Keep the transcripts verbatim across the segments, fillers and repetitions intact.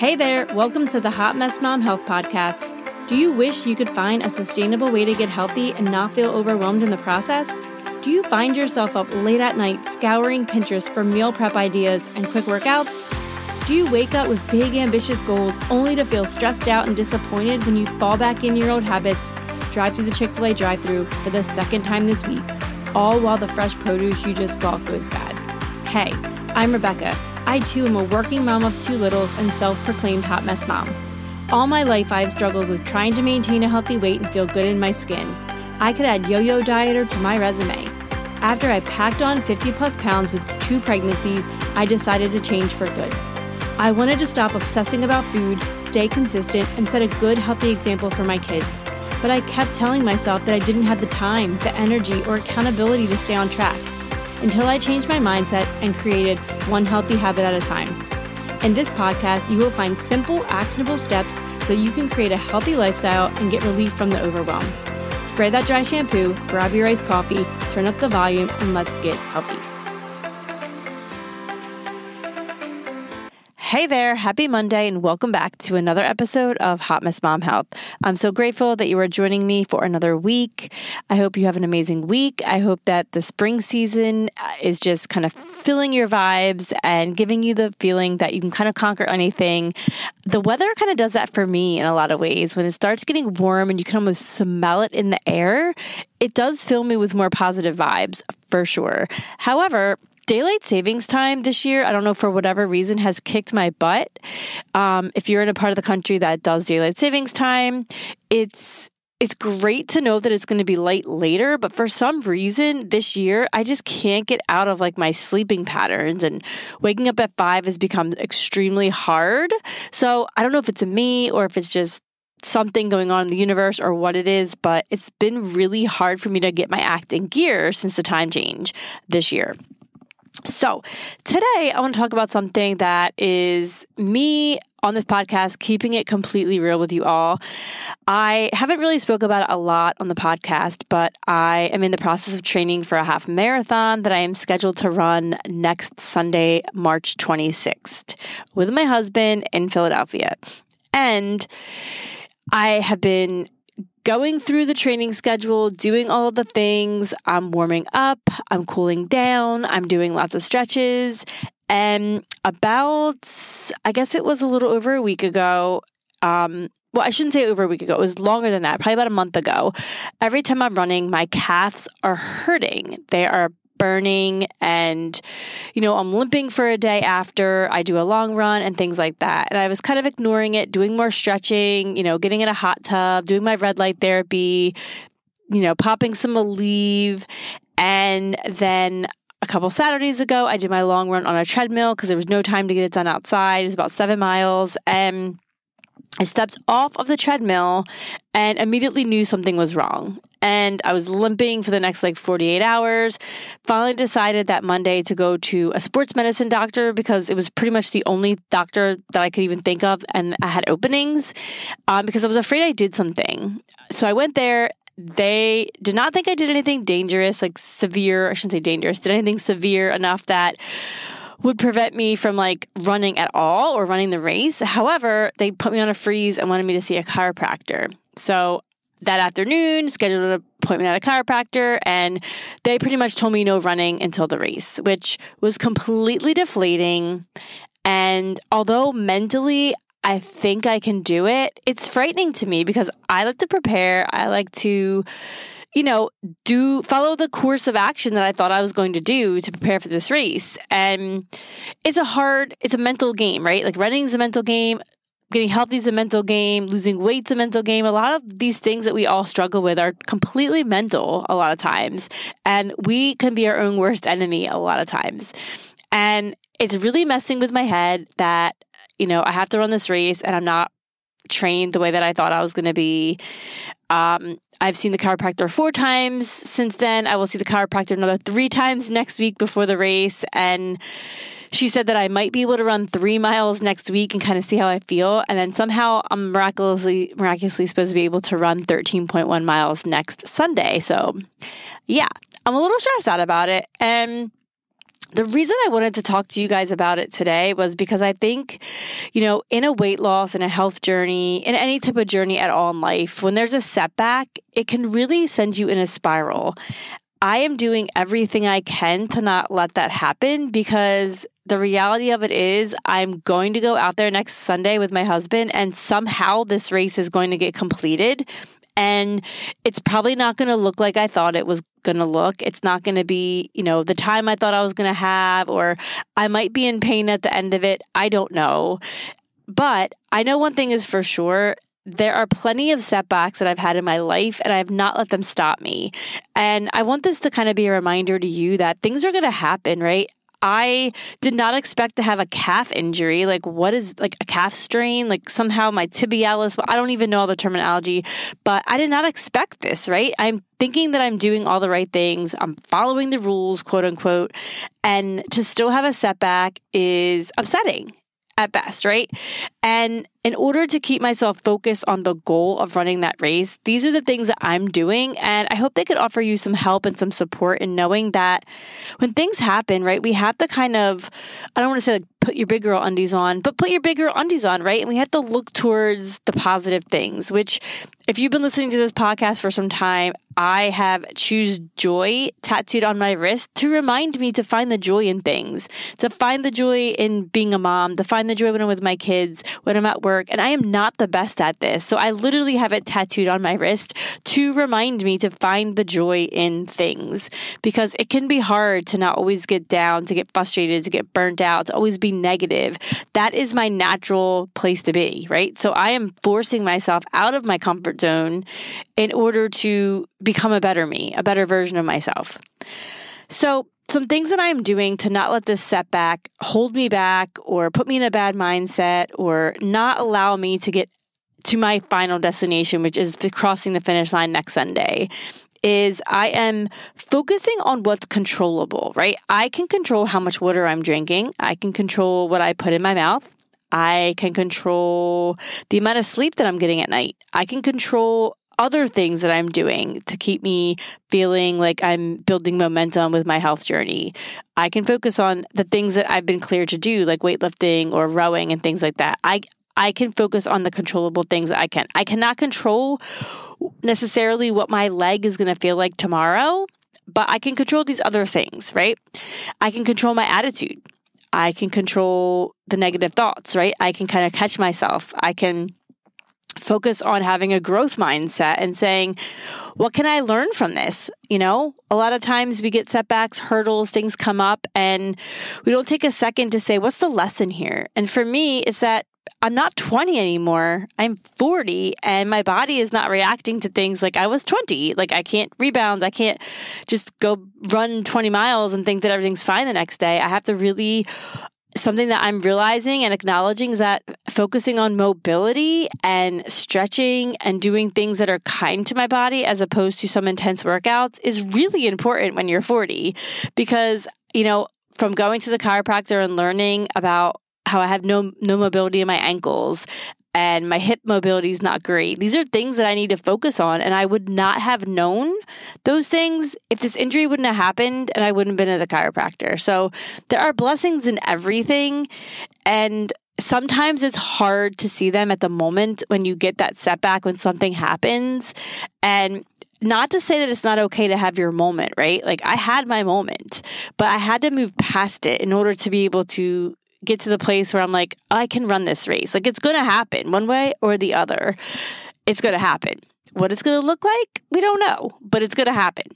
Hey there, welcome to the Hot Mess Mom Health Podcast. Do you wish you could find a sustainable way to get healthy and not feel overwhelmed in the process? Do you find yourself up late at night scouring Pinterest for meal prep ideas and quick workouts? Do you wake up with big ambitious goals only to feel stressed out and disappointed when you fall back in your old habits, drive through the Chick-fil-A drive-thru for the second time this week, all while the fresh produce you just bought goes bad? Hey, I'm Rebecca. I too am a working mom of two littles and self-proclaimed hot mess mom. All my life I've struggled with trying to maintain a healthy weight and feel good in my skin. I could add yo-yo dieter to my resume. After I packed on fifty plus pounds with two pregnancies, I decided to change for good. I wanted to stop obsessing about food, stay consistent, and set a good, healthy example for my kids. But I kept telling myself that I didn't have the time, the energy, or accountability to stay on track, until I changed my mindset and created one healthy habit at a time. In this podcast, you will find simple, actionable steps so you can create a healthy lifestyle and get relief from the overwhelm. Spray that dry shampoo, grab your iced coffee, turn up the volume, and let's get healthy. Hey there, happy Monday, and welcome back to another episode of Hot Mess Mom Health. I'm so grateful that you are joining me for another week. I hope you have an amazing week. I hope that the spring season is just kind of filling your vibes and giving you the feeling that you can kind of conquer anything. The weather kind of does that for me in a lot of ways. When it starts getting warm and you can almost smell it in the air, it does fill me with more positive vibes for sure. However, daylight savings time this year, I don't know, for whatever reason, has kicked my butt. Um, if you're in a part of the country that does daylight savings time, it's it's great to know that it's going to be light later, but for some reason this year, I just can't get out of like my sleeping patterns, and waking up at five has become extremely hard. So I don't know if it's a me or if it's just something going on in the universe or what it is, but it's been really hard for me to get my act in gear since the time change this year. So today I want to talk about something that is me on this podcast, keeping it completely real with you all. I haven't really spoke about it a lot on the podcast, but I am in the process of training for a half marathon that I am scheduled to run next Sunday, March twenty-sixth, with my husband in Philadelphia. And I have been going through the training schedule, doing all of the things. I'm warming up, I'm cooling down, I'm doing lots of stretches. And about, I guess it was a little over a week ago, um, well, I shouldn't say over a week ago, it was longer than that, probably about a month ago. Every time I'm running, my calves are hurting. They are burning, and, you know, I'm limping for a day after I do a long run and things like that. And I was kind of ignoring it, doing more stretching, you know, getting in a hot tub, doing my red light therapy, you know, popping some Aleve. And then a couple Saturdays ago, I did my long run on a treadmill because there was no time to get it done outside. It was about seven miles. And I stepped off of the treadmill and immediately knew something was wrong. And I was limping for the next like forty-eight hours. Finally decided that Monday to go to a sports medicine doctor because it was pretty much the only doctor that I could even think of. And I had openings um, because I was afraid I did something. So I went there. They did not think I did anything dangerous, like severe. I shouldn't say dangerous. Did anything severe enough that would prevent me from like running at all or running the race. However, they put me on a freeze and wanted me to see a chiropractor. So that afternoon, scheduled an appointment at a chiropractor, and they pretty much told me no running until the race, which was completely deflating. And although mentally I think I can do it, it's frightening to me because I like to prepare. I like to, you know, do follow the course of action that I thought I was going to do to prepare for this race. And it's a hard, it's a mental game, right? Like running is a mental game. Getting healthy is a mental game. Losing weight's a mental game. A lot of these things that we all struggle with are completely mental a lot of times. And we can be our own worst enemy a lot of times. And it's really messing with my head that, you know, I have to run this race and I'm not trained the way that I thought I was going to be. Um, I've seen the chiropractor four times since then. I will see the chiropractor another three times next week before the race. And she said that I might be able to run three miles next week and kind of see how I feel. And then somehow I'm miraculously, miraculously supposed to be able to run thirteen point one miles next Sunday. So yeah, I'm a little stressed out about it. And The reason I wanted to talk to you guys about it today was because I think, you know, in a weight loss, in a health journey, in any type of journey at all in life, when there's a setback, it can really send you in a spiral. I am doing everything I can to not let that happen, because the reality of it is I'm going to go out there next Sunday with my husband, and somehow this race is going to get completed. And it's probably not going to look like I thought it was going to look. It's not going to be, you know, the time I thought I was going to have, or I might be in pain at the end of it. I don't know. But I know one thing is for sure. There are plenty of setbacks that I've had in my life, and I have not let them stop me. And I want this to kind of be a reminder to you that things are going to happen, right? I did not expect to have a calf injury. Like, what is like a calf strain? Like somehow my tibialis, I don't even know all the terminology, but I did not expect this, right? I'm thinking that I'm doing all the right things. I'm following the rules, quote unquote. And to still have a setback is upsetting at best, right? And in order to keep myself focused on the goal of running that race, these are the things that I'm doing. And I hope they could offer you some help and some support in knowing that when things happen, right, we have to kind of, I don't want to say like put your big girl undies on, but put your big girl undies on, right? And we have to look towards the positive things, which if you've been listening to this podcast for some time, I have choose joy tattooed on my wrist to remind me to find the joy in things, to find the joy in being a mom, to find the joy when I'm with my kids, when I'm at work. And I am not the best at this. So I literally have it tattooed on my wrist to remind me to find the joy in things, because it can be hard to not always get down, to get frustrated, to get burnt out, to always be negative. That is my natural place to be, right? So I am forcing myself out of my comfort zone in order to become a better me, a better version of myself. So some things that I'm doing to not let this setback hold me back or put me in a bad mindset or not allow me to get to my final destination, which is the crossing the finish line next Sunday, is I am focusing on what's controllable, right? I can control how much water I'm drinking. I can control what I put in my mouth. I can control the amount of sleep that I'm getting at night. I can control other things that I'm doing to keep me feeling like I'm building momentum with my health journey. I can focus on the things that I've been clear to do, like weightlifting or rowing and things like that. I I can focus on the controllable things that I can. I cannot control necessarily what my leg is going to feel like tomorrow, but I can control these other things, right? I can control my attitude. I can control the negative thoughts, right? I can kind of catch myself. I can focus on having a growth mindset and saying, what can I learn from this? You know, a lot of times we get setbacks, hurdles, things come up, and we don't take a second to say, what's the lesson here? And for me, it's that I'm not twenty anymore. I'm forty, and my body is not reacting to things like I was twenty. Like I can't rebound. I can't just go run twenty miles and think that everything's fine the next day. I have to really, something that I'm realizing and acknowledging is that focusing on mobility and stretching and doing things that are kind to my body as opposed to some intense workouts is really important when you're forty, because, you know, from going to the chiropractor and learning about how I have no no mobility in my ankles and my hip mobility is not great. These are things that I need to focus on, and I would not have known those things if this injury wouldn't have happened and I wouldn't have been at the chiropractor. So there are blessings in everything, and sometimes it's hard to see them at the moment when you get that setback, when something happens. And not to say that it's not okay to have your moment, right? Like I had my moment, but I had to move past it in order to be able to get to the place where I'm like, I can run this race. Like it's going to happen one way or the other. It's going to happen. What it's going to look like, we don't know, but it's going to happen.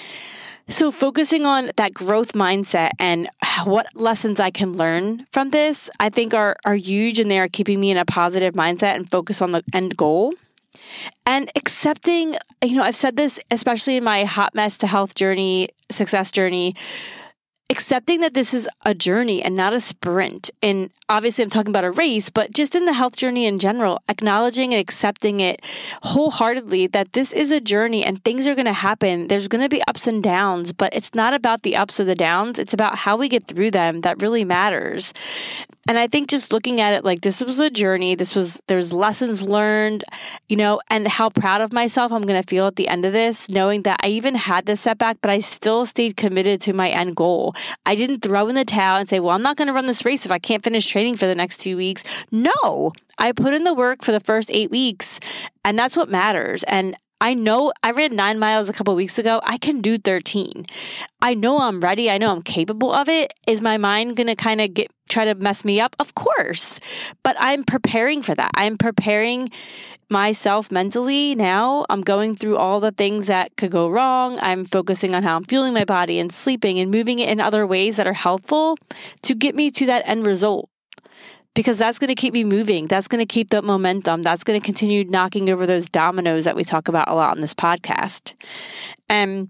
So focusing on that growth mindset and what lessons I can learn from this, I think are, are huge, and they are keeping me in a positive mindset and focus on the end goal. And accepting, you know, I've said this, especially in my hot mess to health journey, success journey, accepting that this is a journey and not a sprint. And obviously I'm talking about a race, but just in the health journey in general, acknowledging and accepting it wholeheartedly that this is a journey and things are going to happen. There's going to be ups and downs, but it's not about the ups or the downs. It's about how we get through them that really matters. And I think just looking at it like this was a journey, this was, there's lessons learned, you know, and how proud of myself I'm going to feel at the end of this, knowing that I even had this setback, but I still stayed committed to my end goal. I didn't throw in the towel and say, well, I'm not going to run this race if I can't finish training for the next two weeks. No, I put in the work for the first eight weeks and that's what matters. And I know I ran nine miles a couple of weeks ago. I can do thirteen. I know I'm ready. I know I'm capable of it. Is my mind going to kind of get try to mess me up? Of course. But I'm preparing for that. I'm preparing myself mentally now. I'm going through all the things that could go wrong. I'm focusing on how I'm fueling my body and sleeping and moving it in other ways that are helpful to get me to that end result. Because that's going to keep me moving. That's going to keep the momentum. That's going to continue knocking over those dominoes that we talk about a lot on this podcast. And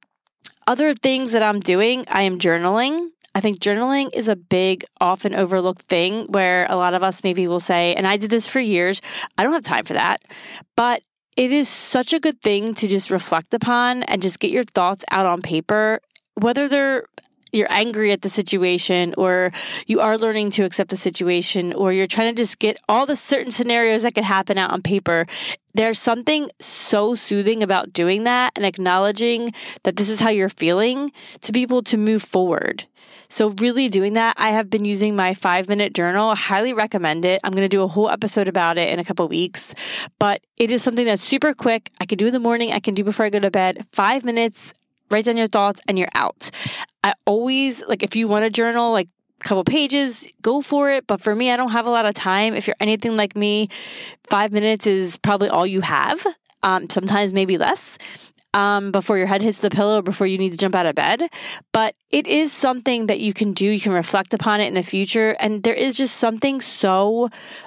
other things that I'm doing, I am journaling. I think journaling is a big, often overlooked thing where a lot of us maybe will say, and I did this for years, I don't have time for that. But it is such a good thing to just reflect upon and just get your thoughts out on paper, whether they're you're angry at the situation or you are learning to accept the situation or you're trying to just get all the certain scenarios that could happen out on paper. There's something so soothing about doing that and acknowledging that this is how you're feeling to be able to move forward. So really doing that, I have been using my five minute journal. I highly recommend it. I'm going to do a whole episode about it in a couple of weeks, but it is something that's super quick. I can do in the morning. I can do before I go to bed. Five minutes. Write down your thoughts and you're out. I always, like if you want to journal, like a couple pages, go for it. But for me, I don't have a lot of time. If you're anything like me, five minutes is probably all you have. Um, sometimes maybe less um, before your head hits the pillow, before you need to jump out of bed. But it is something that you can do. You can reflect upon it in the future. And there is just something so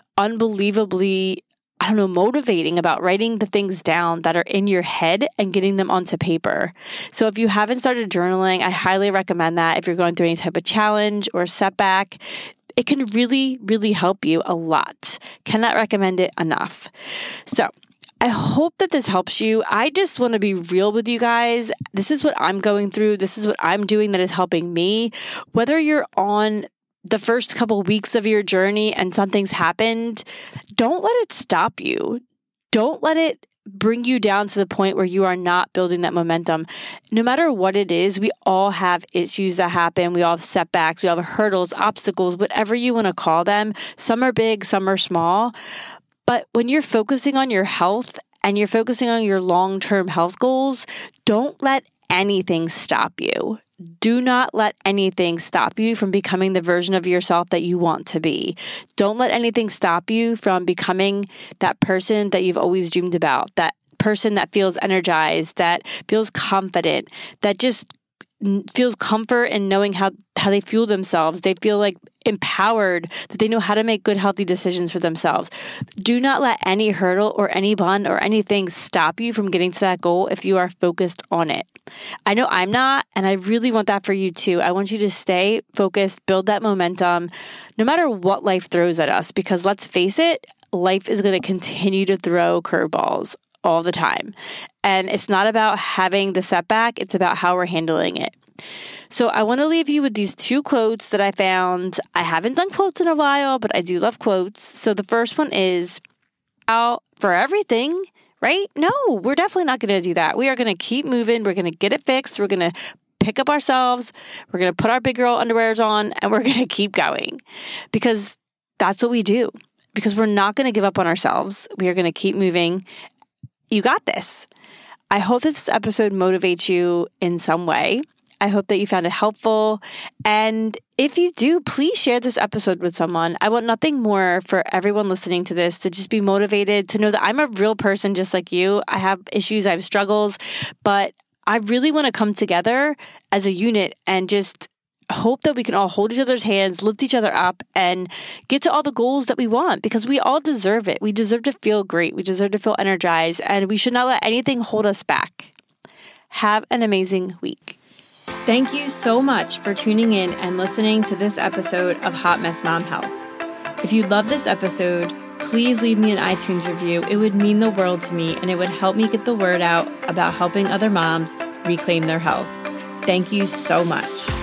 unbelievably I don't know, motivating about writing the things down that are in your head and getting them onto paper. So if you haven't started journaling, I highly recommend that. If you're going through any type of challenge or setback, it can really, really help you a lot. Cannot recommend it enough. So I hope that this helps you. I just want to be real with you guys. This is what I'm going through. This is what I'm doing that is helping me. Whether you're on the first couple of weeks of your journey and something's happened, don't let it stop you. Don't let it bring you down to the point where you are not building that momentum. No matter what it is, we all have issues that happen. We all have setbacks. We all have hurdles, obstacles, whatever you want to call them. Some are big, some are small. But when you're focusing on your health and you're focusing on your long-term health goals, don't let anything stop you. Do not let anything stop you from becoming the version of yourself that you want to be. Don't let anything stop you from becoming that person that you've always dreamed about, that person that feels energized, that feels confident, that just feels comfort in knowing how, how they fuel themselves. They feel like empowered, that they know how to make good, healthy decisions for themselves. Do not let any hurdle or any bond or anything stop you from getting to that goal if you are focused on it. I know I'm not, and I really want that for you too. I want you to stay focused, build that momentum, no matter what life throws at us, because let's face it, life is going to continue to throw curveballs all the time. And it's not about having the setback, it's about how we're handling it. So I want to leave you with these two quotes that I found. I haven't done quotes in a while, but I do love quotes. So the first one is, out for everything, right? No, we're definitely not going to do that. We are going to keep moving. We're going to get it fixed. We're going to pick up ourselves. We're going to put our big girl underwears on and we're going to keep going because that's what we do. Because we're not going to give up on ourselves. We are going to keep moving. You got this. I hope that this episode motivates you in some way. I hope that you found it helpful. And if you do, please share this episode with someone. I want nothing more for everyone listening to this to just be motivated, to know that I'm a real person just like you. I have issues, I have struggles, but I really want to come together as a unit and just hope that we can all hold each other's hands, lift each other up, and get to all the goals that we want because we all deserve it. We deserve to feel great. We deserve to feel energized, and we should not let anything hold us back. Have an amazing week. Thank you so much for tuning in and listening to this episode of Hot Mess Mom Health. If you love this episode, please leave me an iTunes review. It would mean the world to me, and it would help me get the word out about helping other moms reclaim their health. Thank you so much.